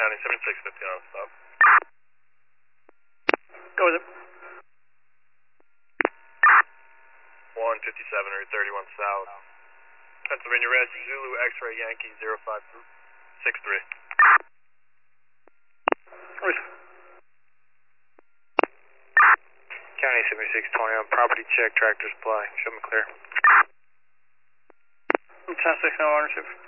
County 7650 on stop. Go with it. 157 or 31 South. Pennsylvania Res, Zulu X-Ray Yankee 0563. County 7620 on property check, tractor supply. Show me clear. Fantastic, no ownership.